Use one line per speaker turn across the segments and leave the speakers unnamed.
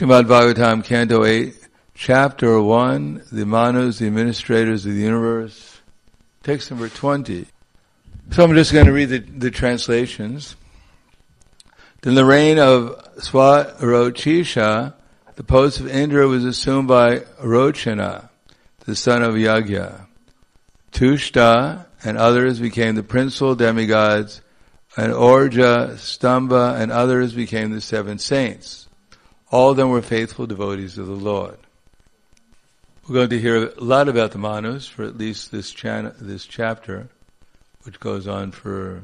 Srimad Bhagavatam, Canto 8, Chapter 1, the Manus, the administrators of the universe, text number 20. So I'm just going to read the translations. In the reign of Swarochisha, the post of Indra was assumed by Rochana, the son of Yagya. Tushta and others became the principal demigods, and Orja, Stamba, and others became the 7 saints. All of them were faithful devotees of the Lord. We're going to hear a lot about the Manus for at least this chapter, which goes on for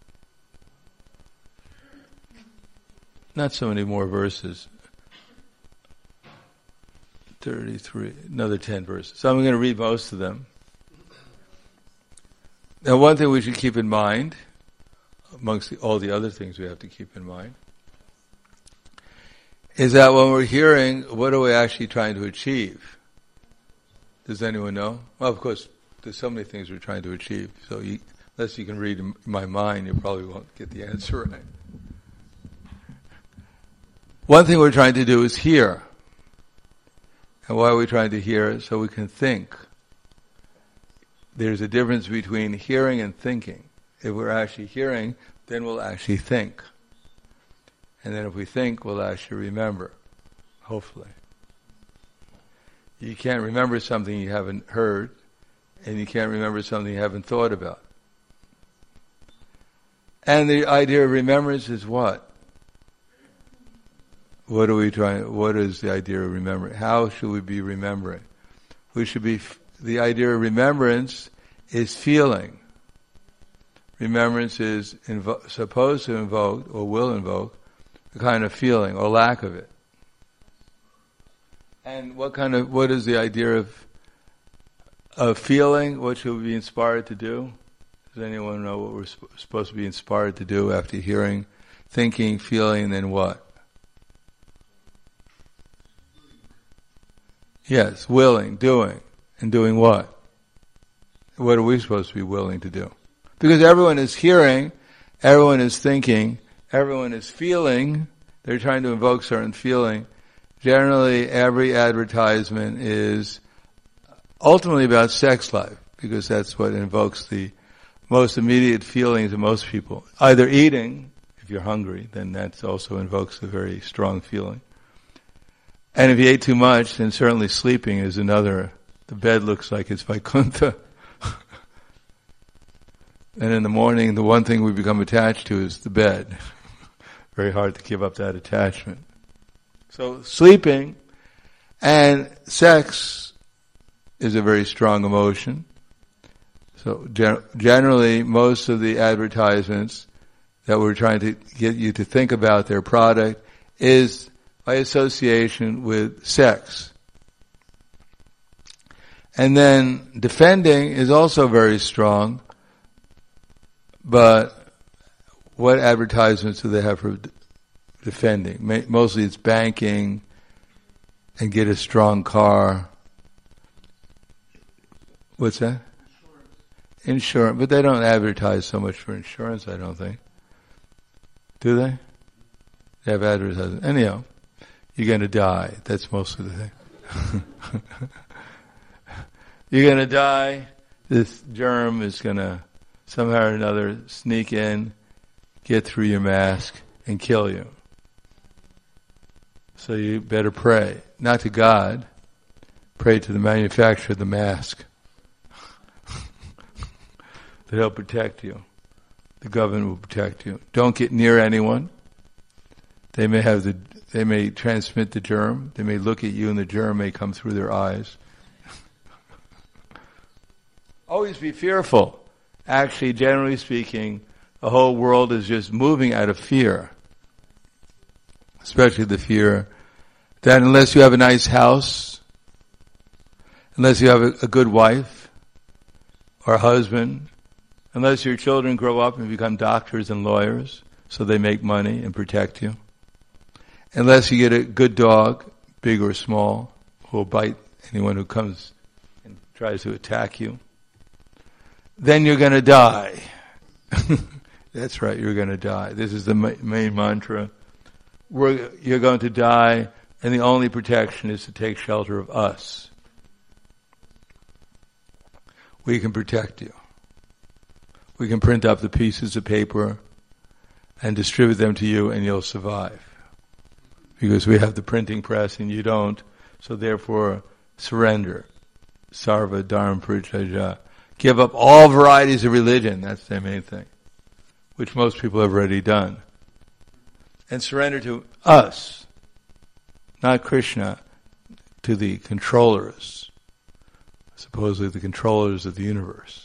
not so many more verses. 33, another 10 verses. So I'm going to read most of them. Now, one thing we should keep in mind, amongst all the other things we have to keep in mind, is that when we're hearing, what are we actually trying to achieve? Does anyone know? Well, of course, there's so many things we're trying to achieve. So unless you can read my mind, you probably won't get the answer right. One thing we're trying to do is hear. And why are we trying to hear? So we can think. There's a difference between hearing and thinking. If we're actually hearing, then we'll actually think. And then if we think, we'll actually remember. Hopefully. You can't remember something you haven't heard, and you can't remember something you haven't thought about. And the idea of remembrance is what? What is the idea of remembering? How should we be remembering? The idea of remembrance is feeling. Remembrance is supposed to invoke, or will invoke, a kind of feeling, or lack of it. And what is the idea of feeling? What should we be inspired to do? Does anyone know what we're supposed to be inspired to do after hearing, thinking, feeling, then what? Yes, willing, doing. And doing what? What are we supposed to be willing to do? Because everyone is hearing, everyone is thinking, everyone is feeling. They're trying to invoke certain feeling. Generally, every advertisement is ultimately about sex life, because that's what invokes the most immediate feelings of most people. Either eating, if you're hungry, then that also invokes a very strong feeling. And if you ate too much, then certainly sleeping is another. The bed looks like it's Vaikuntha. And in the morning, the one thing we become attached to is the bed. Very hard to give up that attachment. So sleeping and sex is a very strong emotion. So generally, most of the advertisements that we're trying to get you to think about their product is by association with sex. And then defending is also very strong, but what advertisements do they have for defending? Mostly it's banking and get a strong car. What's that? Insurance. But they don't advertise so much for insurance, I don't think. Do they? They have advertisements. Anyhow, you're going to die. That's most of the thing. You're going to die. This germ is going to somehow or another sneak in, get through your mask, and kill you. So you better pray. Not to God. Pray to the manufacturer of the mask. That he'll protect you. The government will protect you. Don't get near anyone. They may transmit the germ. They may look at you and the germ may come through their eyes. Always be fearful. Actually, generally speaking, the whole world is just moving out of fear. Especially the fear that unless you have a nice house, unless you have a good wife or husband, unless your children grow up and become doctors and lawyers so they make money and protect you, unless you get a good dog, big or small, who will bite anyone who comes and tries to attack you, then you're going to die. That's right, you're going to die. This is the main mantra. You're going to die And the only protection is to take shelter of us. We can protect you. We can print up the pieces of paper and distribute them to you, and you'll survive. Because we have the printing press and you don't, so therefore surrender. Sarva Dharma Parityajya. Give up all varieties of religion, that's the main thing, which most people have already done. And surrender to us, not Krishna, to the controllers, supposedly the controllers of the universe.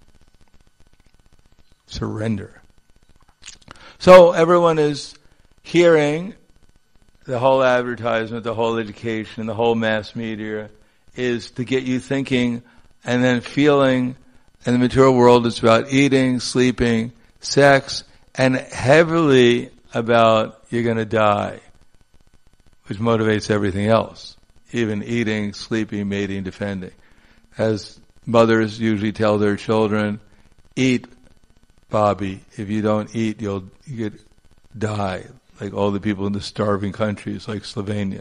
Surrender. So everyone is hearing the whole advertisement, the whole education, the whole mass media is to get you thinking and then feeling. In the material world, it's about eating, sleeping, sex, and heavily about you're going to die, which motivates everything else, even eating, sleeping, mating, defending. As mothers usually tell their children, eat, Bobby. If you don't eat, you die, like all the people in the starving countries like Slovenia.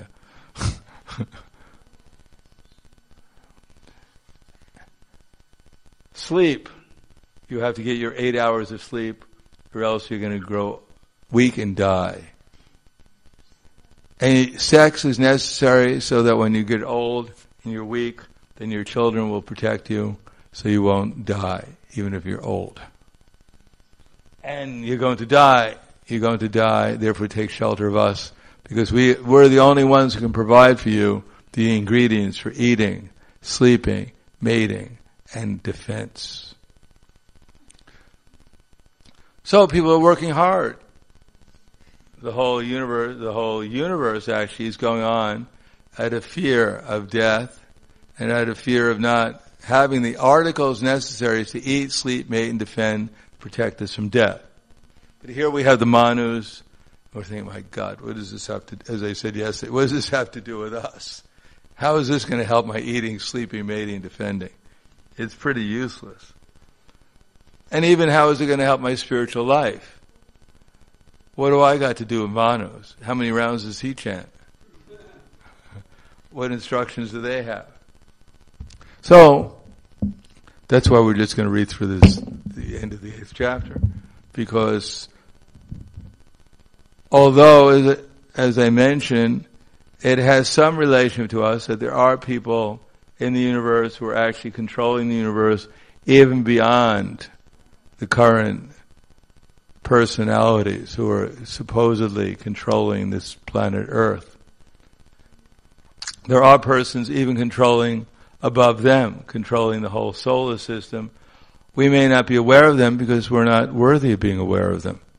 Sleep. You have to get your 8 hours of sleep, or else you're going to grow weak and die. And sex is necessary so that when you get old and you're weak, then your children will protect you so you won't die, even if you're old. And you're going to die. You're going to die, therefore take shelter of us, because we're the only ones who can provide for you the ingredients for eating, sleeping, mating, and defense. So people are working hard. The whole universe actually is going on out of fear of death and out of fear of not having the articles necessary to eat, sleep, mate, and defend, protect us from death. But here we have the Manus. We're thinking, my God, what does this have to, as I said yesterday, what does this have to do with us? How is this going to help my eating, sleeping, mating, defending? It's pretty useless. And even how is it going to help my spiritual life? What do I got to do with Manus? How many rounds does he chant? What instructions do they have? So, that's why we're just going to read through the end of the 8th chapter. Because although, as I mentioned, it has some relation to us, that there are people in the universe who are actually controlling the universe even beyond the current personalities who are supposedly controlling this planet Earth. There are persons even controlling above them, controlling the whole solar system. We may not be aware of them because we're not worthy of being aware of them.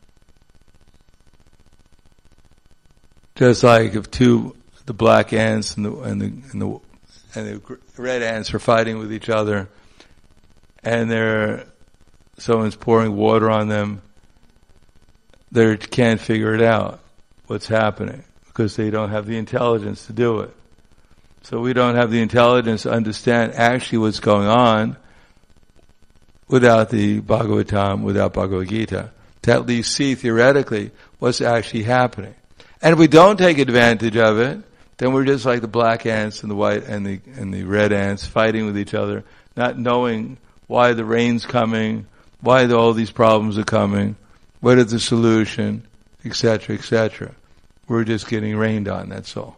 Just like if the black ants and the red ants are fighting with each other, and someone's pouring water on them, they can't figure it out, what's happening, because they don't have the intelligence to do it. So we don't have the intelligence to understand actually what's going on without the Bhagavatam, without Bhagavad Gita, to at least see theoretically what's actually happening. And if we don't take advantage of it, then we're just like the black ants and the white and the red ants fighting with each other, not knowing why the rain's coming, why all these problems are coming, what is the solution, etc., etc. We're just getting rained on, that's all.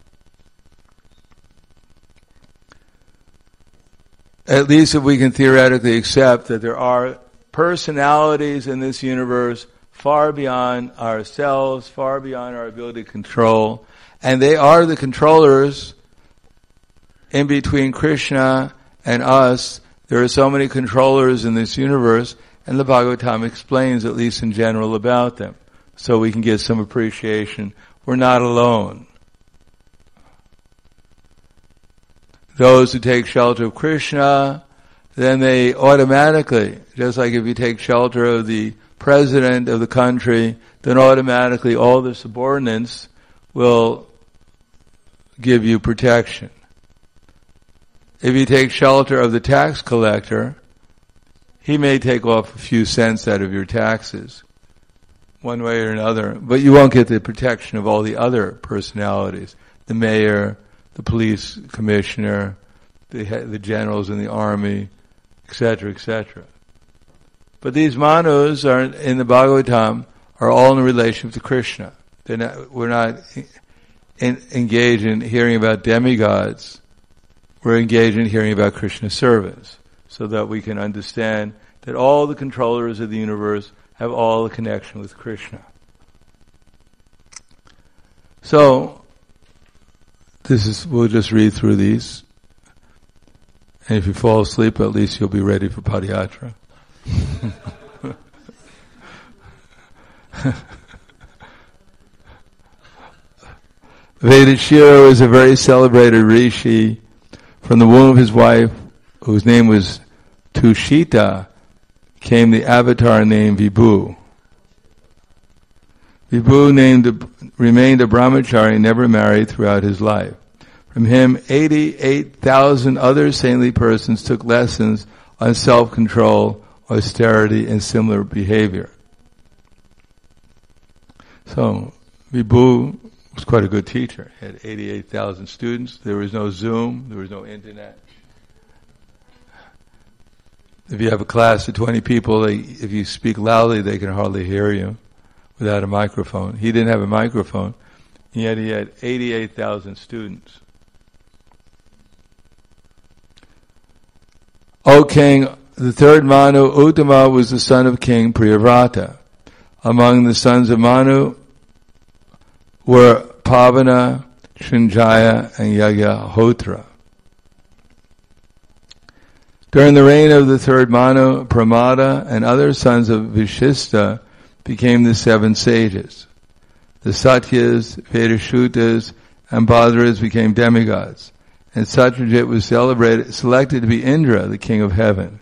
At least if we can theoretically accept that there are personalities in this universe far beyond ourselves, far beyond our ability to control, and they are the controllers in between Krishna and us. There are so many controllers in this universe, and the Bhagavatam explains, at least in general, about them, so we can get some appreciation. We're not alone. Those who take shelter of Krishna, then they automatically, just like if you take shelter of the president of the country, then automatically all the subordinates will give you protection. If you take shelter of the tax collector, he may take off a few cents out of your taxes, one way or another, but you won't get the protection of all the other personalities the mayor, the police commissioner, the generals in the army, etc., etc. But these manus are in the Bhagavatam are all in relation to Krishna. We're not engaged in hearing about demigods. We're engaged in hearing about Krishna's servants, so that we can understand that all the controllers of the universe have all a connection with Krishna. So, we'll just read through these. And if you fall asleep, at least you'll be ready for Padayatra. Vedashira was a very celebrated rishi. From the womb of his wife, whose name was Tushita, came the avatar named Vibhu. Vibhu remained a brahmachari, never married throughout his life. From him, 88,000 other saintly persons took lessons on self-control, austerity, and similar behavior. So, Vibhu was quite a good teacher. He had 88,000 students. There was no Zoom. There was no internet. If you have a class of 20 people, if you speak loudly, they can hardly hear you without a microphone. He didn't have a microphone, and yet he had 88,000 students. O king, the third Manu, Uttama, was the son of King Priyavrata. Among the sons of Manu were Pavana, Srinjaya, and Yagyahotra. During the reign of the third Manu, Pramada and other sons of Vishista became the 7 sages. The Satyas, Vedashutas, and Badras became demigods, and Satyajit was selected to be Indra, the king of heaven.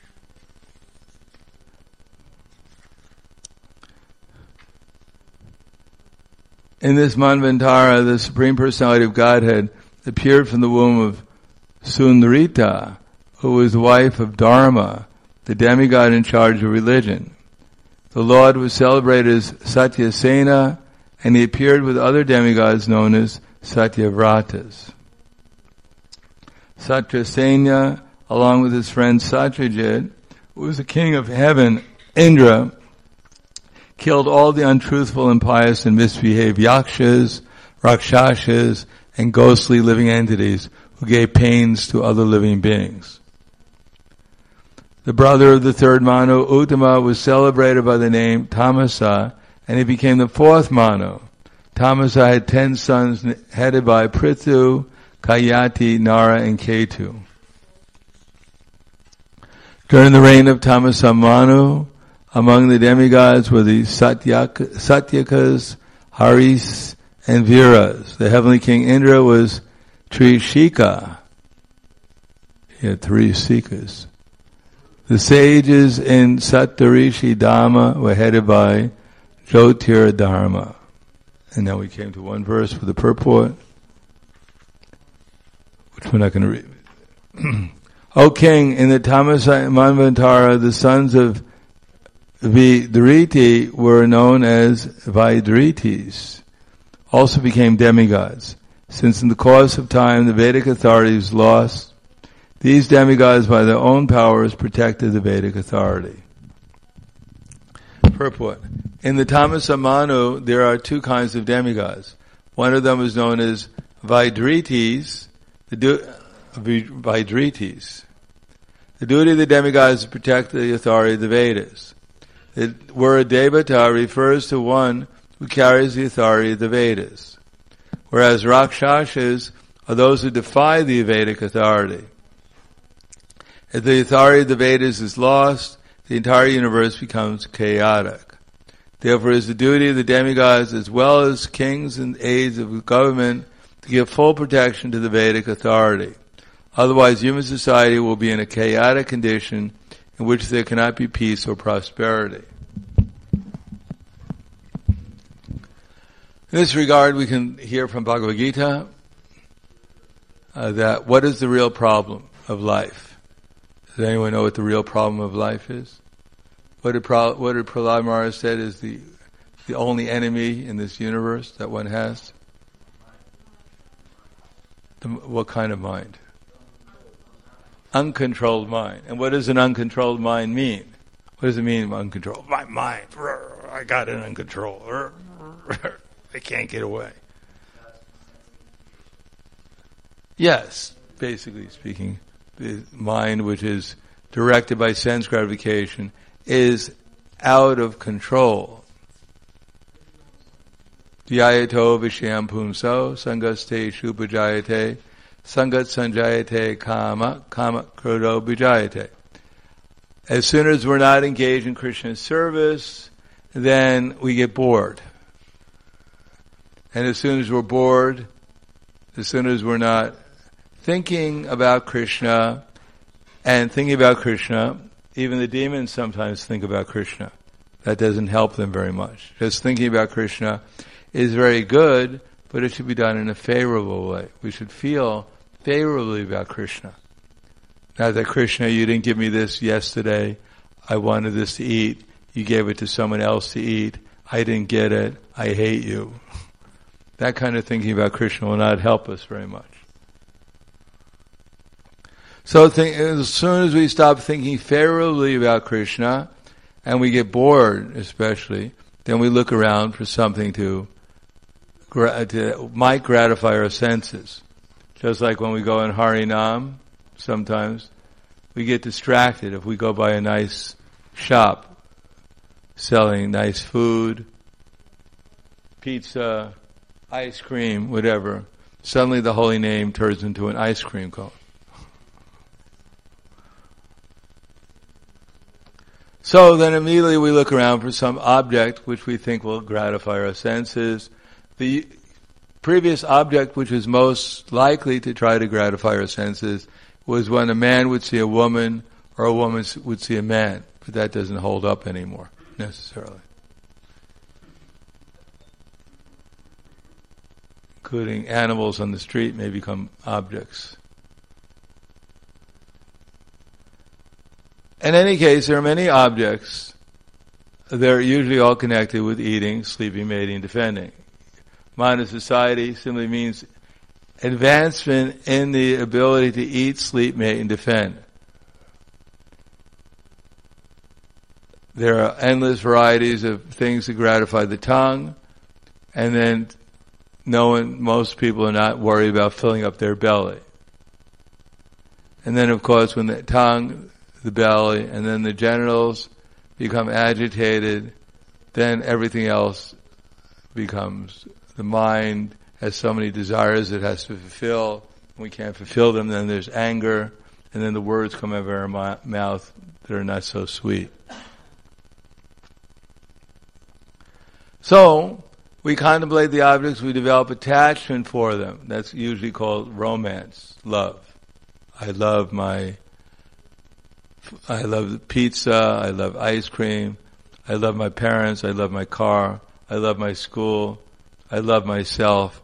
In this Manvantara, the Supreme Personality of Godhead appeared from the womb of Sundarita, who was the wife of Dharma, the demigod in charge of religion. The Lord was celebrated as Satyasena, and he appeared with other demigods known as Satyavratas. Satyasena, along with his friend Satyajit, who was the king of heaven, Indra, killed all the untruthful, impious, and misbehaved yakshas, rakshasas, and ghostly living entities who gave pains to other living beings. The brother of the third Manu, Uttama, was celebrated by the name Tamasa, and he became the fourth Manu. Tamasa had 10 sons headed by Prithu, Kayati, Nara, and Ketu. During the reign of Tamasa Manu, among the demigods were the Satyakas, Haris, and Viras. The heavenly king Indra was Trishika. He had 3 Sikas. The sages in Sattarishi Dhamma were headed by Jyotir Dharma. And now we came to one verse for the purport, which we're not going to read. O king, in the Tamasa Manvantara, the sons of Vidriti were known as Vaidritis, also became demigods. Since in the course of time the Vedic authority was lost, these demigods by their own powers protected the Vedic authority. Purport. In the Tamasa Manu, there are 2 kinds of demigods. One of them is known as Vaidritis, Vaidritis. The duty of the demigods is to protect the authority of the Vedas. The word Devata refers to one who carries the authority of the Vedas, whereas Rakshasas are those who defy the Vedic authority. If the authority of the Vedas is lost, the entire universe becomes chaotic. Therefore, it is the duty of the demigods as well as kings and aides of the government to give full protection to the Vedic authority. Otherwise, human society will be in a chaotic condition in which there cannot be peace or prosperity. In this regard, we can hear from Bhagavad Gita that what is the real problem of life? Does anyone know what the real problem of life is? What did Prahlad Maharaj said is the only enemy in this universe that one has? What kind of mind? Uncontrolled mind. And what does an uncontrolled mind mean? What does it mean, uncontrolled? My mind, I got it under control. I can't get away. Yes, basically speaking, the mind which is directed by sense gratification is out of control. Dhyayato vishayam pumso sangaste shupajayate sangat sanjayate kama krodo bijayate. As soon as we're not engaged in Krishna's service, then we get bored. And as soon as we're bored, as soon as we're not thinking about Krishna, and thinking about Krishna, even the demons sometimes think about Krishna. That doesn't help them very much. Just thinking about Krishna is very good, but it should be done in a favorable way. We should feel favorably about Krishna. Not that Krishna, you didn't give me this yesterday, I wanted this to eat, you gave it to someone else to eat, I didn't get it, I hate you. That kind of thinking about Krishna will not help us very much. So as soon as we stop thinking favorably about Krishna, and we get bored especially, then we look around for something to might gratify our senses. Just like when we go in Harinam, sometimes we get distracted if we go by a nice shop selling nice food, pizza, ice cream, whatever. Suddenly the holy name turns into an ice cream cone. So then immediately we look around for some object which we think will gratify our senses. The previous object which was most likely to try to gratify our senses was when a man would see a woman or a woman would see a man. But that doesn't hold up anymore, necessarily. Including animals on the street may become objects. In any case, there are many objects. They're usually all connected with eating, sleeping, mating, defending. Modern society simply means advancement in the ability to eat, sleep, mate, and defend. There are endless varieties of things that gratify the tongue, and then most people are not worried about filling up their belly. And then, of course, when the tongue, the belly, and then the genitals become agitated, then everything else becomes, the mind has so many desires it has to fulfill. When we can't fulfill them, then there's anger, and then the words come out of our mouth that are not so sweet. So, we contemplate the objects, we develop attachment for them. That's usually called romance, love. I love pizza, I love ice cream, I love my parents, I love my car, I love my school, I love myself.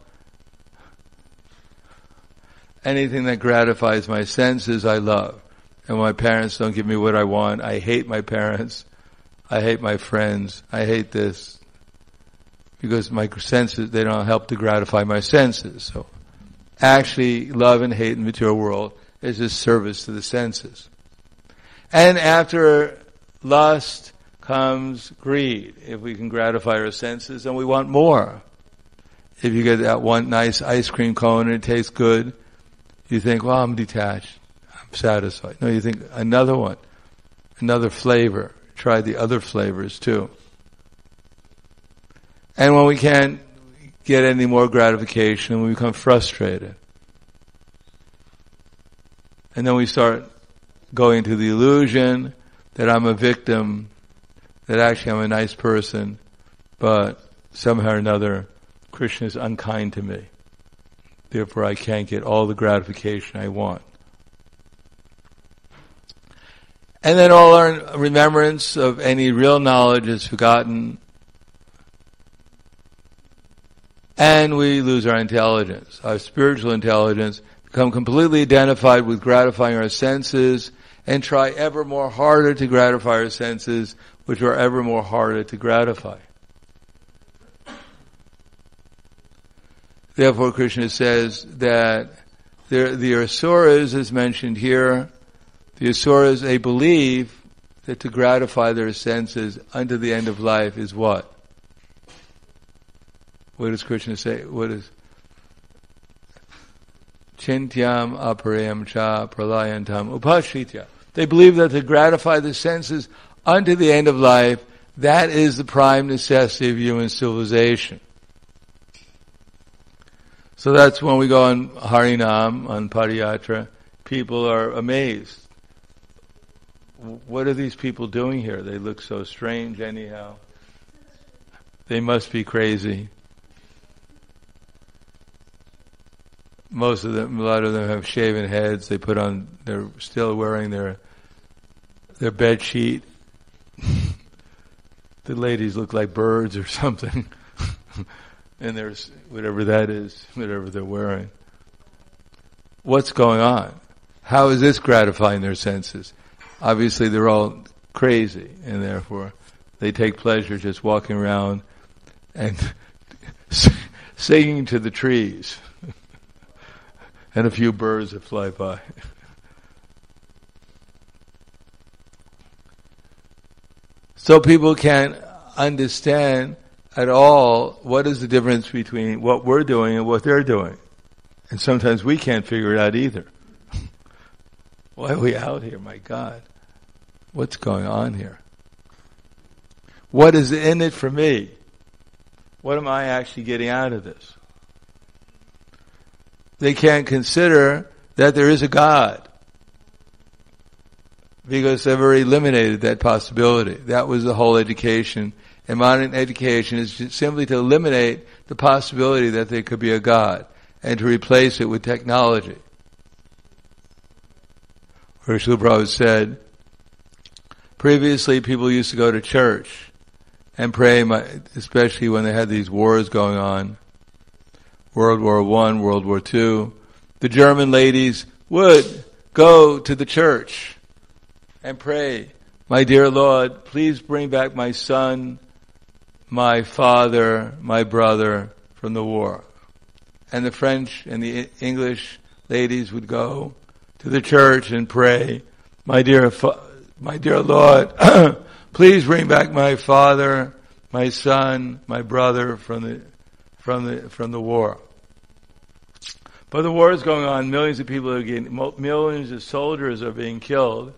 Anything that gratifies my senses, I love. And when my parents don't give me what I want, I hate my parents, I hate my friends, I hate this. Because my senses, they don't help to gratify my senses. So, actually, love and hate in the material world is just service to the senses. And after lust comes greed. If we can gratify our senses, then we want more. If you get that one nice ice cream cone and it tastes good, you think, well, I'm detached. I'm satisfied. No, you think, another one. Another flavor. Try the other flavors too. And when we can't get any more gratification, we become frustrated. And then we start going to the illusion that I'm a victim, that actually I'm a nice person, but somehow or another Krishna is unkind to me. Therefore I can't get all the gratification I want. And then all our remembrance of any real knowledge is forgotten, and we lose our intelligence. Our spiritual intelligence become completely identified with gratifying our senses and try ever more harder to gratify our senses, which are ever more harder to gratify. Therefore, Krishna says that The Asuras, as mentioned here, the Asuras, they believe that to gratify their senses unto the end of life is what? What does Krishna say? What is Chintyam aparayam cha pralayantam upashritya. They believe that to gratify the senses unto the end of life, that is the prime necessity of human civilization. So that's when we go on Harinam, on Padayatra, people are amazed. What are these people doing here? They look so strange anyhow. They must be crazy. Most of them, a lot of them have shaven heads. They're still wearing their bed sheet. The ladies look like birds or something. And there's whatever that is, whatever they're wearing. What's going on? How is this gratifying their senses? Obviously they're all crazy, and therefore they take pleasure just walking around and singing to the trees and a few birds that fly by. So people can't understand at all what is the difference between what we're doing and what they're doing. And sometimes we can't figure it out either. Why are we out here? My God. What's going on here? What is in it for me? What am I actually getting out of this? They can't consider that there is a God, because they've already eliminated that possibility. That was the whole education. And modern education is simply to eliminate the possibility that there could be a God and to replace it with technology. Where Srila Prabhupada said, previously people used to go to church and pray, especially when they had these wars going on, World War I, World War II. The German ladies would go to the church and pray, my dear Lord, please bring back my son, my father, my brother from the war. And the French and the English ladies would go to the church and pray, my dear Lord, please bring back my father, my son, my brother from the war. But the war is going on. Millions of people are getting, millions of soldiers are being killed.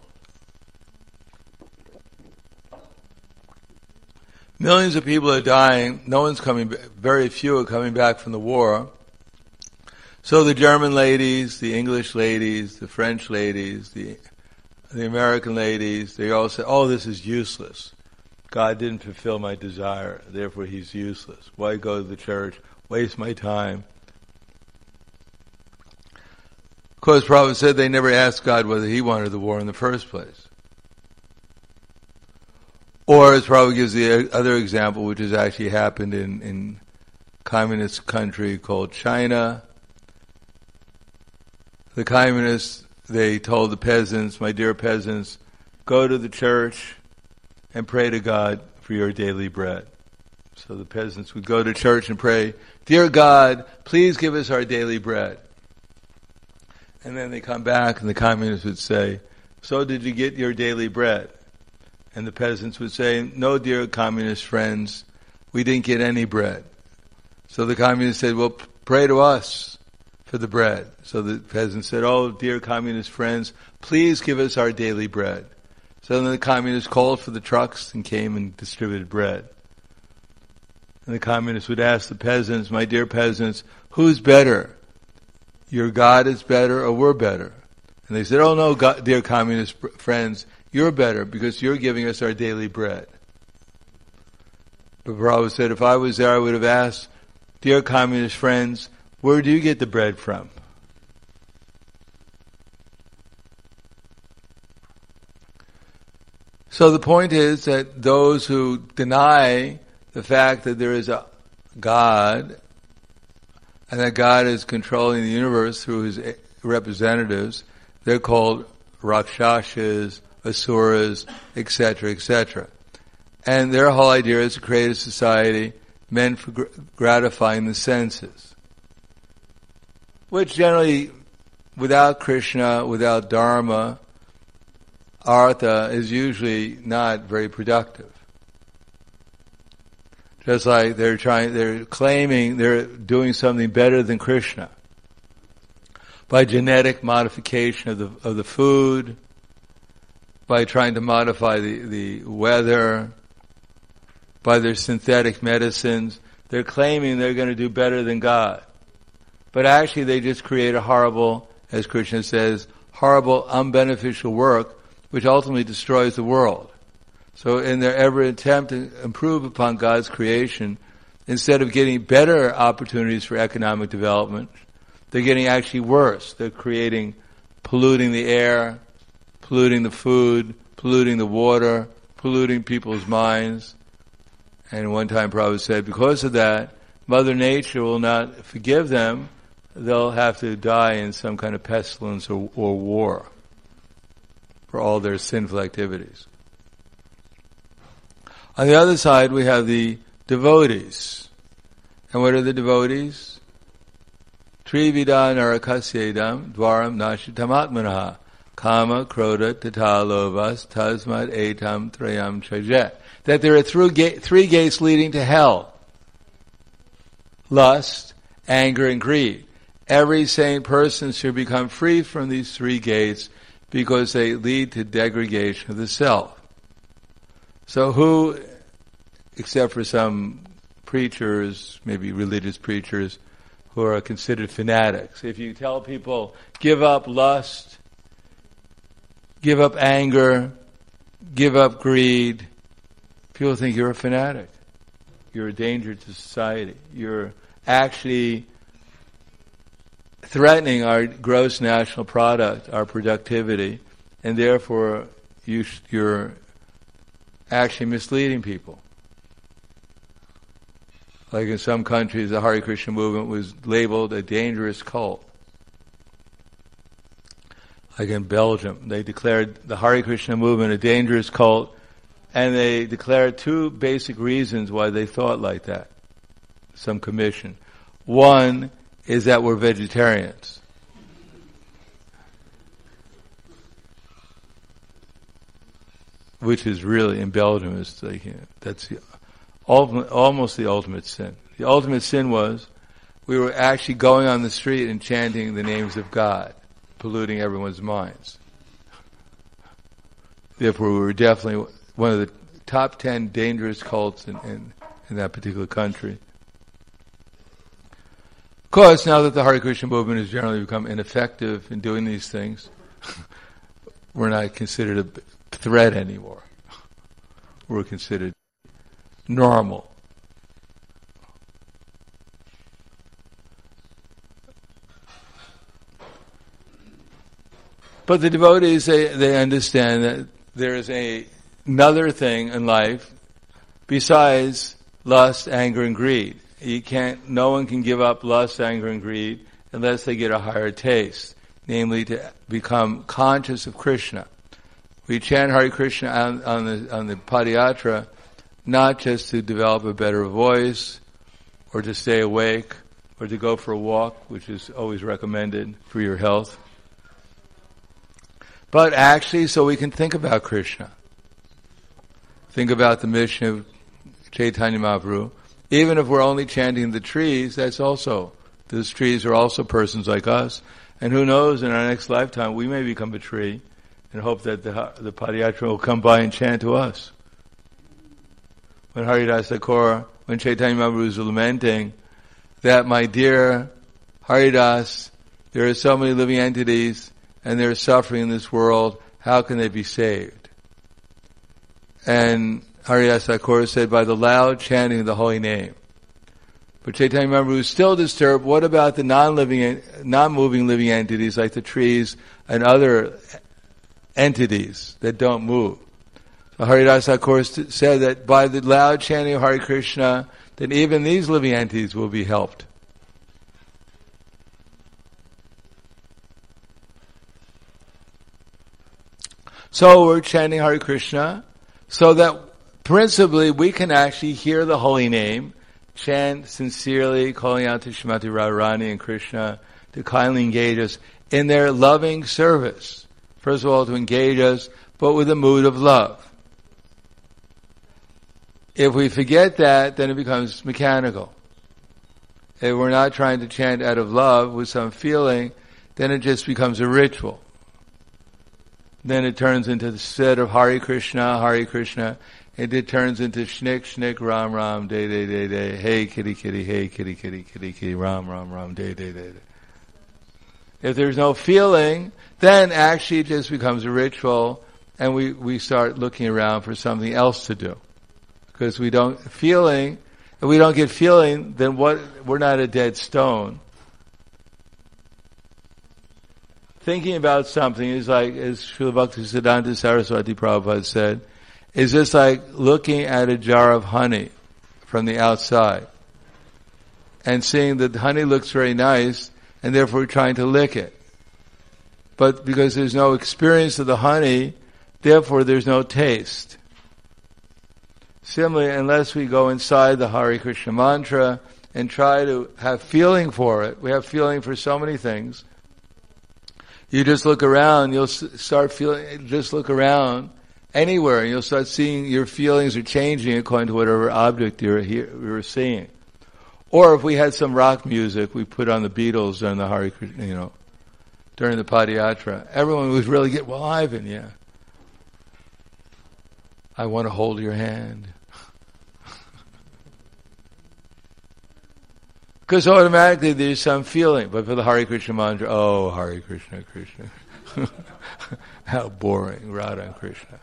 Millions of people are dying. No one's coming. Very few are coming back from the war. So the German ladies, the English ladies, the French ladies, the American ladies, they all say, "Oh, this is useless. God didn't fulfill my desire, therefore He's useless. Why go to the church? Waste my time." Of course, Prabhupada said they never asked God whether He wanted the war in the first place. Or, as Prabhupada gives the other example, which has actually happened in communist country called China. The communists, they told the peasants, my dear peasants, go to the church and pray to God for your daily bread. So the peasants would go to church and pray, dear God, please give us our daily bread. And then they come back and the communists would say, so did you get your daily bread? And the peasants would say, no, dear communist friends, we didn't get any bread. So the communists said, well, pray to us for the bread. So the peasants said, oh, dear communist friends, please give us our daily bread. So then the communists called for the trucks and came and distributed bread. And the communists would ask the peasants, my dear peasants, who's better? Your God is better or we're better? And they said, oh no, God, dear communist friends, you're better because you're giving us our daily bread. But Prabhupada said, if I was there, I would have asked, dear communist friends, where do you get the bread from? So the point is that those who deny the fact that there is a God and that God is controlling the universe through His representatives, they're called Rakshasas, Asuras, etc., etc. And their whole idea is to create a society meant for gratifying the senses, which generally without Krishna, without Dharma, Artha is usually not very productive. Just like they're claiming they're doing something better than Krishna by genetic modification of the food, by trying to modify the weather, by their synthetic medicines. They're claiming they're going to do better than God. But actually they just create a horrible, as Krishna says, horrible, unbeneficial work which ultimately destroys the world. So in their every attempt to improve upon God's creation, instead of getting better opportunities for economic development, they're getting actually worse. They're polluting the air, polluting the food, polluting the water, polluting people's minds. And one time Prabhupada said, because of that, Mother Nature will not forgive them. They'll have to die in some kind of pestilence or war for all their sinful activities. On the other side, we have the devotees. And what are the devotees? Trivida narakasyedam dvaram nashitamatmanaha kama krodha tata lovas tasmad etam trayam chajet. That there are three gates leading to hell. Lust, anger, and greed. Every sane person should become free from these three gates because they lead to degradation of the self. So who, except for some preachers, maybe religious preachers, who are considered fanatics, if you tell people, give up lust, give up anger, give up greed, people think you're a fanatic. You're a danger to society. You're actually threatening our gross national product, our productivity, and therefore you're actually misleading people. Like in some countries, the Hare Krishna movement was labeled a dangerous cult. Like in Belgium, they declared the Hare Krishna movement a dangerous cult, and they declared two basic reasons why they thought like that. Some commission. One is that we're vegetarians. Which is really, in Belgium, is like, that's almost the ultimate sin. The ultimate sin was we were actually going on the street and chanting the names of God, polluting everyone's minds. Therefore, we were definitely one of the top 10 dangerous cults in that particular country. Of course, now that the Hare Krishna movement has generally become ineffective in doing these things, we're not considered a threat anymore. We're considered normal. But the devotees, they understand that there is another thing in life besides lust, anger, and greed. No one can give up lust, anger, and greed unless they get a higher taste, namely to become conscious of Krishna. We chant Hare Krishna on the Padayatra not just to develop a better voice or to stay awake or to go for a walk, which is always recommended for your health, but actually so we can think about Krishna. Think about the mission of Chaitanya Mahaprabhu. Even if we're only chanting the trees, those trees are also persons like us. And who knows, in our next lifetime, we may become a tree and hope that the Padayatra will come by and chant to us. When Haridas Thakur, when Chaitanya Mahaprabhu was lamenting that, my dear Haridas, there are so many living entities and they're suffering in this world, how can they be saved? And Haridas Thakur said, by the loud chanting of the holy name. But Chaitanya Mahaprabhu was still disturbed. What about the non-moving living entities like the trees and other entities that don't move? So Haridas Thakur said that by the loud chanting of Hare Krishna, that even these living entities will be helped. So we're chanting Hare Krishna so that principally we can actually hear the holy name, chant sincerely, calling out to Shrimati Radharani and Krishna, to kindly engage us in their loving service. First of all, to engage us, but with a mood of love. If we forget that, then it becomes mechanical. If we're not trying to chant out of love with some feeling, then it just becomes a ritual. Then it turns into the set of Hare Krishna, it turns into shnik, shnik, ram, ram, day, day, day, day, hey, kitty, kitty, hey, kitty, kitty, kitty, kitty, ram, ram, ram, day, day, day, day. If there's no feeling, then actually it just becomes a ritual, and we start looking around for something else to do. Because if we don't get feeling, then we're not a dead stone. Thinking about something is like, as Srila Bhaktisiddhanta Saraswati Prabhupada said, is just like looking at a jar of honey from the outside and seeing that the honey looks very nice, and therefore trying to lick it. But because there's no experience of the honey, therefore there's no taste. Similarly, unless we go inside the Hare Krishna mantra and try to have feeling for it, we have feeling for so many things. You just look around, you'll start feeling, just look around anywhere, and you'll start seeing your feelings are changing according to whatever object you're seeing. Or if we had some rock music, we put on the Beatles during the Hare Krishna, during the Padayatra, everyone would really get alive in, yeah. I want to hold your hand. Because automatically there's some feeling. But for the Hare Krishna mantra, oh, Hare Krishna, Krishna. How boring, Radha and Krishna.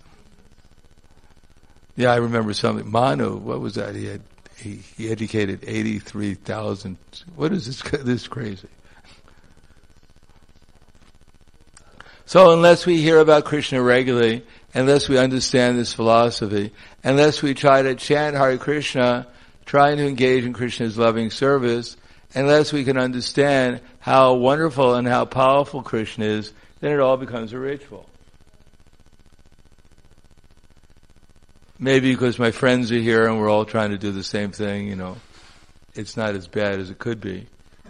Yeah, I remember something. Manu, what was that? He educated 83,000. What is this? This is crazy. So unless we hear about Krishna regularly, unless we understand this philosophy, unless we try to chant Hare Krishna, trying to engage in Krishna's loving service, unless we can understand how wonderful and how powerful Krishna is, then it all becomes a ritual. Maybe because my friends are here and we're all trying to do the same thing, it's not as bad as it could be.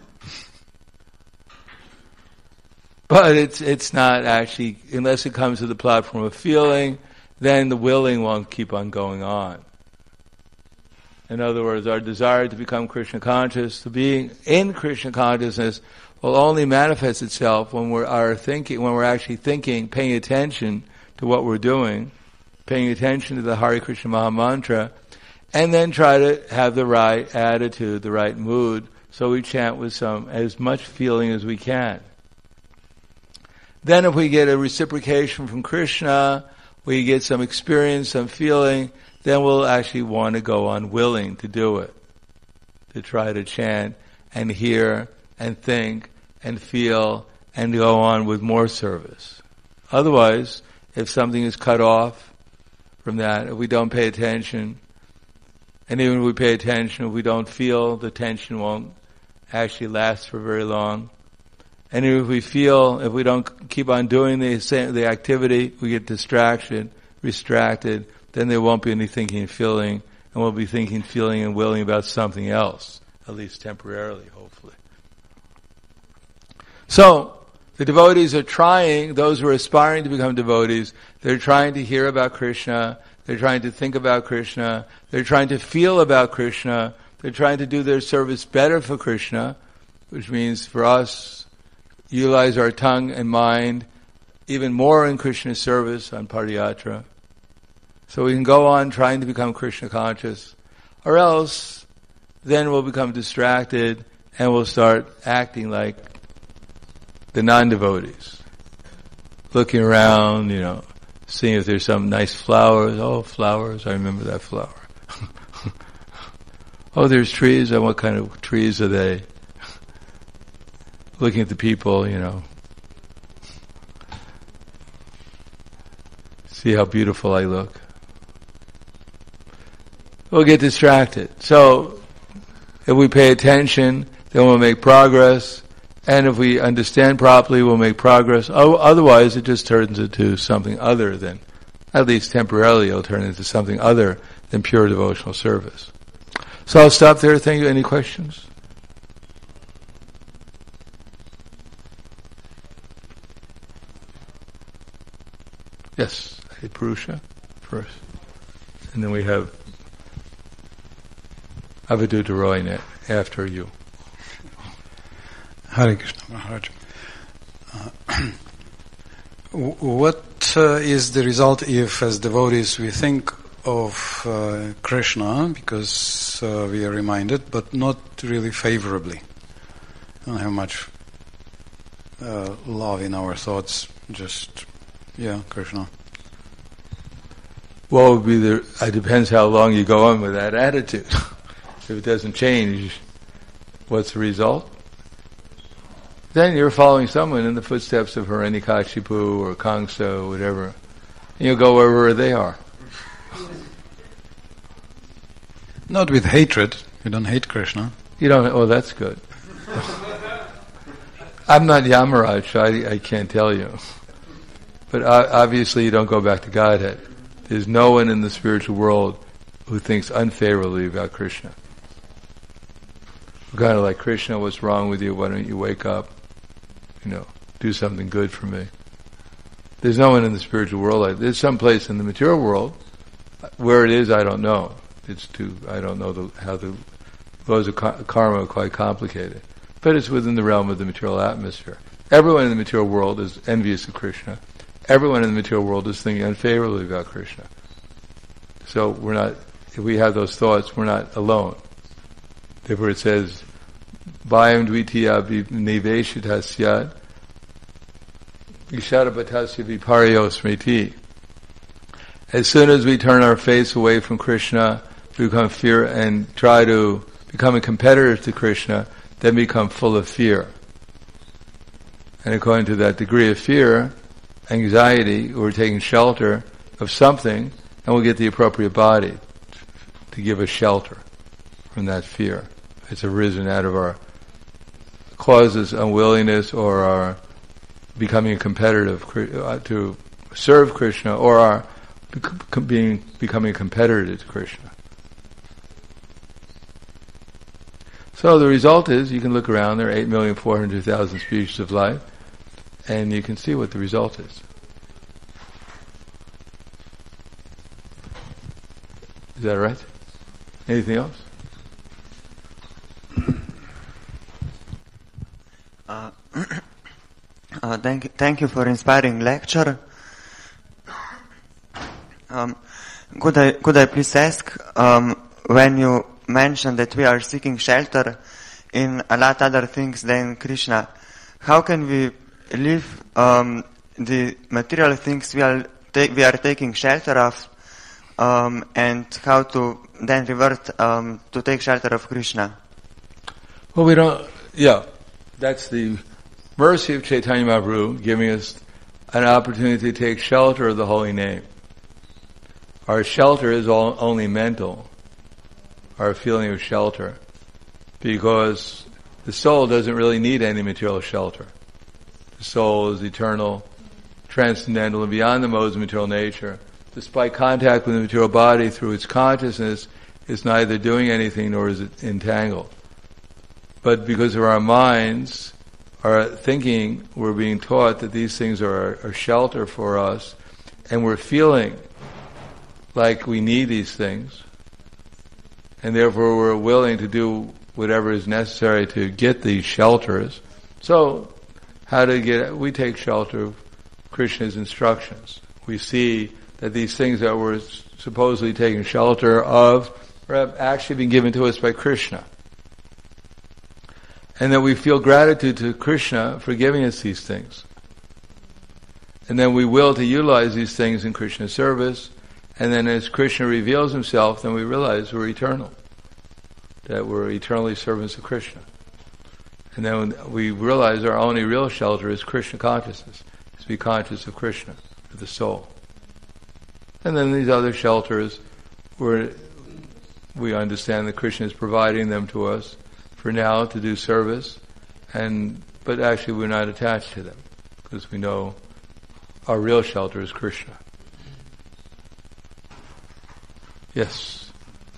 But it's not actually, unless it comes to the platform of feeling, then the willing won't keep on going on. In other words, our desire to become Krishna conscious, to being in Krishna consciousness, will only manifest itself when we're actually thinking, paying attention to what we're doing, paying attention to the Hare Krishna Maha Mantra, and then try to have the right attitude, the right mood, so we chant with as much feeling as we can. Then if we get a reciprocation from Krishna, we get some experience, some feeling, then we'll actually want to go on willing to do it, to try to chant and hear and think and feel and go on with more service. Otherwise, if something is cut off from that, if we don't pay attention, and even if we pay attention, if we don't feel, the tension won't actually last for very long. And if we don't keep on doing the activity, we get distracted, then there won't be any thinking and feeling, and we'll be thinking, feeling, and willing about something else, at least temporarily, hopefully. So, the devotees are trying, those who are aspiring to become devotees, they're trying to hear about Krishna, they're trying to think about Krishna, they're trying to feel about Krishna, they're trying to do their service better for Krishna, which means for us, utilize our tongue and mind even more in Krishna's service on Padayatra. So we can go on trying to become Krishna conscious, or else then we'll become distracted and we'll start acting like the non-devotees. Looking around, seeing if there's some nice flowers. Oh, flowers, I remember that flower. Oh, there's trees, and what kind of trees are they? Looking at the people, see how beautiful I look. We'll get distracted. So, if we pay attention, then we'll make progress. And if we understand properly, we'll make progress. Otherwise, it just turns into something other than, at least temporarily, it'll turn into something other than pure devotional service. So I'll stop there. Thank you. Any questions? Yes, Purusha first. And then we have Avadhuta Roy after you.
Hare Krishna Maharaj. What is the result if, as devotees, we think of Krishna because we are reminded, but not really favorably? We don't have much love in our thoughts, just, Krishna.
Well, it depends how long you go on with that attitude. If it doesn't change, what's the result? Then you're following someone in the footsteps of Hiranyakashipu or Kamsa or whatever. And you'll go wherever they are.
Not with hatred. You don't hate Krishna.
You don't. Oh, that's good. I'm not Yamaraj, so I can't tell you. But obviously you don't go back to Godhead. There's no one in the spiritual world who thinks unfavorably about Krishna. We're kind of like, Krishna, what's wrong with you? Why don't you wake up? Do something good for me. There's no one in the spiritual world. There's some place in the material world. Where it is, I don't know. I don't know how the laws of karma are quite complicated. But it's within the realm of the material atmosphere. Everyone in the material world is envious of Krishna. Everyone in the material world is thinking unfavorably about Krishna. So if we have those thoughts, we're not alone. Therefore it says, Bhayam dvitiya niveshitasya Isharapatasya viparyo smriti. As soon as we turn our face away from Krishna, we become fear and try to become a competitor to Krishna, then become full of fear. And according to that degree of fear, anxiety, we're taking shelter of something, and we'll get the appropriate body to give us shelter from that fear. It's arisen out of our causes, unwillingness, or our becoming a competitor to serve Krishna, or our becoming a competitor to Krishna. So the result is, you can look around, there are 8,400,000 species of life, and you can see what the result is. Is that right? Anything else?
Thank you for inspiring lecture. Could I please ask, when you mentioned that we are seeking shelter in a lot other things than Krishna, how can we leave the material things we are taking shelter of, and how to then revert to take shelter of Krishna?
Well, we don't. Yeah, that's the mercy of Chaitanya Mahaprabhu, giving us an opportunity to take shelter of the holy name. Our shelter is only mental, our feeling of shelter, because the soul doesn't really need any material shelter. The soul is eternal, transcendental, and beyond the modes of material nature. Despite contact with the material body through its consciousness, it's neither doing anything nor is it entangled. But because of our minds, our thinking, we're being taught that these things are a shelter for us, and we're feeling like we need these things, and therefore we're willing to do whatever is necessary to get these shelters. So, we take shelter of Krishna's instructions. We see that these things that we're supposedly taking shelter of have actually been given to us by Krishna. And that we feel gratitude to Krishna for giving us these things. And then we will to utilize these things in Krishna's service. And then as Krishna reveals himself, then we realize we're eternal. That we're eternally servants of Krishna. And then we realize our only real shelter is Krishna consciousness. Is to be conscious of Krishna, of the soul. And then these other shelters, where we understand that Krishna is providing them to us for now to do service, but actually we're not attached to them, because we know our real shelter is Krishna. Yes.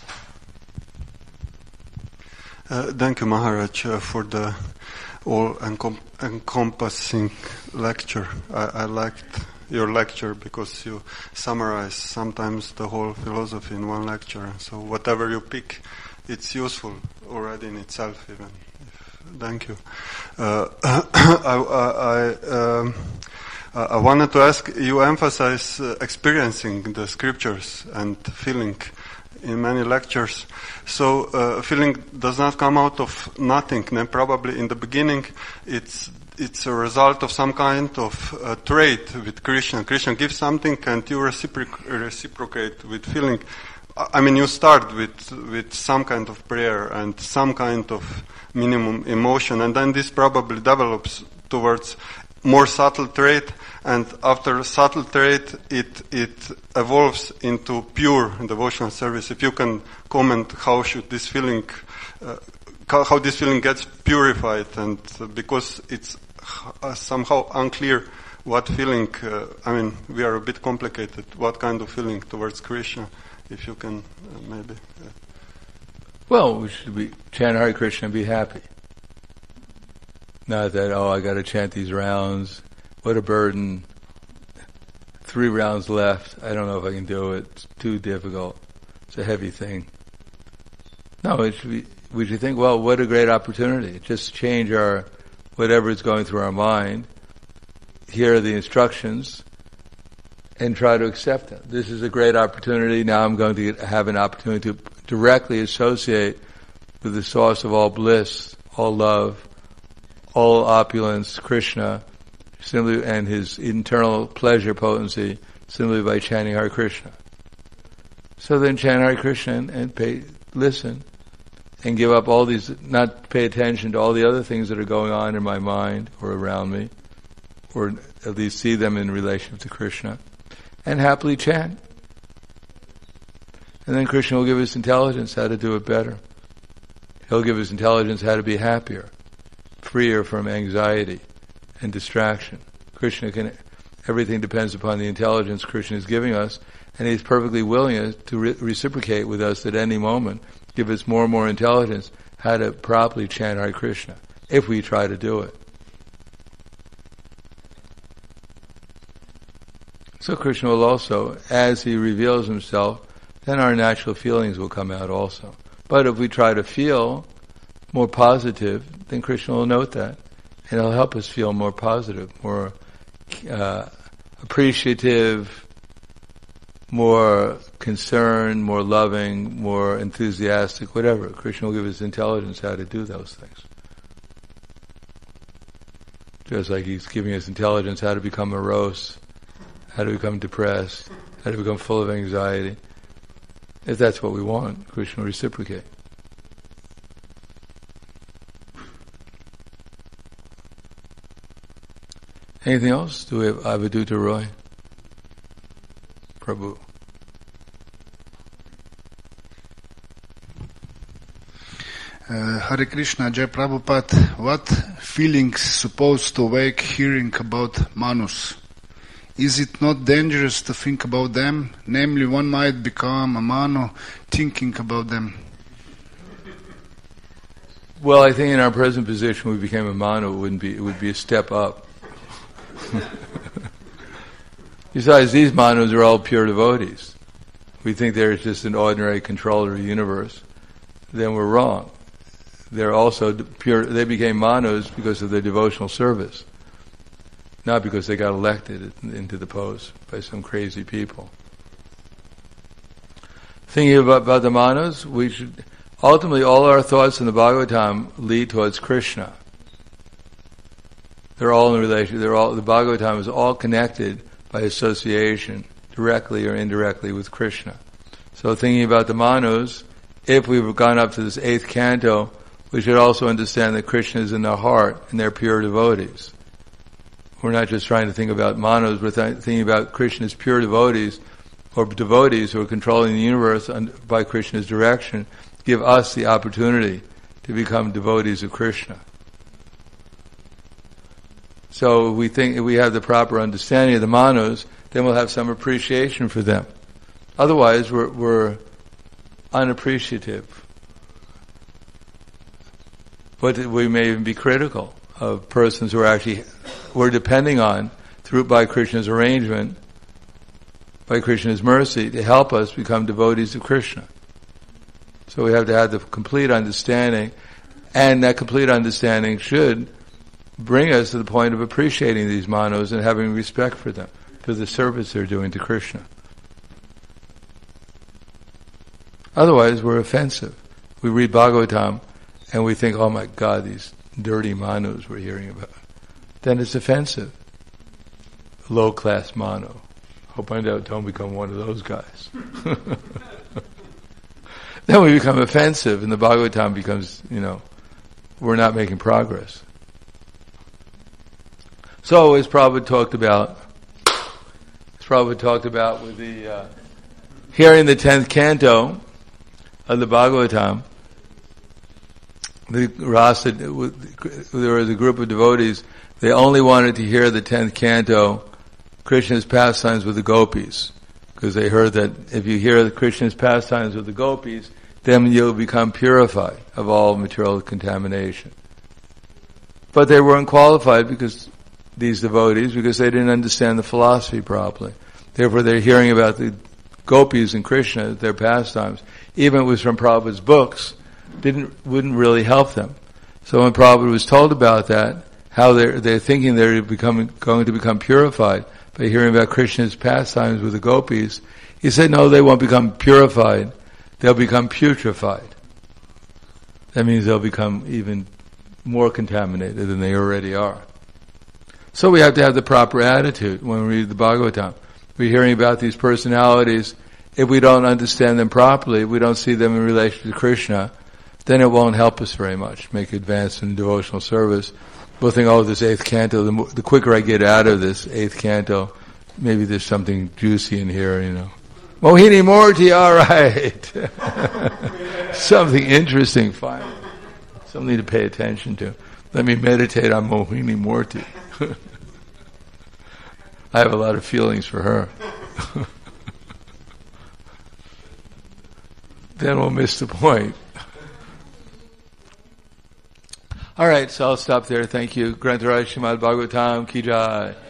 Thank you, Maharaj, for the all-encompassing lecture. I liked your lecture, because you summarize sometimes the whole philosophy in one lecture. So whatever you pick, it's useful already in itself even. Thank you. I wanted to ask, you emphasize experiencing the scriptures and feeling in many lectures. So feeling does not come out of nothing. Then probably in the beginning it's a result of some kind of trade with Krishna. Krishna gives something and you reciprocate with feeling. I mean, you start with some kind of prayer and some kind of minimum emotion, and then this probably develops towards more subtle trade, and after subtle trade it evolves into pure devotional service. If you can comment how should this feeling how this feeling gets purified, and because it's somehow unclear what feeling, I mean, we are a bit complicated, what kind of feeling towards Krishna, if you can maybe.
Well, we should chant Hare Krishna and be happy. Not that, I got to chant these rounds. What a burden. 3 rounds left. I don't know if I can do it. It's too difficult. It's a heavy thing. No, we should think, well, what a great opportunity. Just change whatever is going through our mind. Here are the instructions and try to accept them. This is a great opportunity. Now I'm going to have an opportunity to directly associate with the source of all bliss, all love, all opulence, Krishna, simply, and his internal pleasure potency, simply by chanting Hare Krishna. So then chant Hare Krishna and listen, and give up all these, not pay attention to all the other things that are going on in my mind or around me, or at least see them in relation to Krishna, and happily chant. And then Krishna will give us intelligence how to do it better. He'll give us intelligence how to be happier, freer from anxiety and distraction. Everything depends upon the intelligence Krishna is giving us, and he's perfectly willing to reciprocate with us at any moment, give us more and more intelligence how to properly chant Hare Krishna, if we try to do it. So Krishna will also, as he reveals himself, then our natural feelings will come out also. But if we try to feel more positive, then Krishna will note that, and he'll help us feel more positive, more appreciative, more concerned, more loving, more enthusiastic, whatever. Krishna will give us intelligence how to do those things. Just like he's giving us intelligence how to become morose, how to become depressed, how to become full of anxiety. If that's what we want, Krishna will reciprocate. Anything else? Do we have Avaduta Roy? Prabhu.
Hare Krishna, Jai Prabhupada. What feelings supposed to wake hearing about Manus? Is it not dangerous to think about them? Namely, one might become a Manu thinking about them.
Well, I think in our present position, we became a Manu. It would be a step up. Besides, these Manus are all pure devotees. We think they're just an ordinary controller of the universe. Then we're wrong. They're also pure. They became Manus because of their devotional service, not because they got elected into the post by some crazy people. Thinking about the Manus, we should ultimately all our thoughts in the Bhagavatam lead towards Krishna. They're all in relation. The Bhagavatam is all connected by association, directly or indirectly, with Krishna. So thinking about the Manus, if we've gone up to this 8th canto, we should also understand that Krishna is in their heart and they're pure devotees. We're not just trying to think about Manus, we're thinking about Krishna's pure devotees, or devotees who are controlling the universe by Krishna's direction, give us the opportunity to become devotees of Krishna. So if we have the proper understanding of the Manus, then we'll have some appreciation for them. Otherwise, we're unappreciative. But we may even be critical of persons who we're depending on by Krishna's arrangement, by Krishna's mercy, to help us become devotees of Krishna. So we have to have the complete understanding, and that complete understanding should bring us to the point of appreciating these manos and having respect for them, for the service they're doing to Krishna. Otherwise, we're offensive. We read Bhagavatam and we think, oh my God, these dirty manus we're hearing about. Then it's offensive. Low-class mano. Hope I don't become one of those guys. Then we become offensive and the Bhagavatam becomes, we're not making progress. So as Prabhupada talked about with the hearing the 10th canto of the Bhagavatam, there was a group of devotees, they only wanted to hear the 10th canto, Krishna's pastimes with the gopis, because they heard that if you hear Krishna's pastimes with the gopis, then you'll become purified of all material contamination. But they weren't qualified these devotees, because they didn't understand the philosophy properly. Therefore, they're hearing about the gopis and Krishna, their pastimes, even if it was from Prabhupada's books, wouldn't really help them. So when Prabhupada was told about that, how they're thinking they're going to become purified by hearing about Krishna's pastimes with the gopis, he said, no, they won't become purified. They'll become putrefied. That means they'll become even more contaminated than they already are. So we have to have the proper attitude when we read the Bhagavatam. We're hearing about these personalities. If we don't understand them properly, if we don't see them in relation to Krishna, then it won't help us very much, make advance in devotional service. We'll think, this 8th canto, the quicker I get out of this 8th canto, maybe there's something juicy in here, Mohini Murti, all right. Something interesting, finally. Something to pay attention to. Let me meditate on Mohini Murti. I have a lot of feelings for her. Then we'll miss the point. All right, so I'll stop there. Thank you. Grantaraj Srimad Bhagavatam Ki Jai.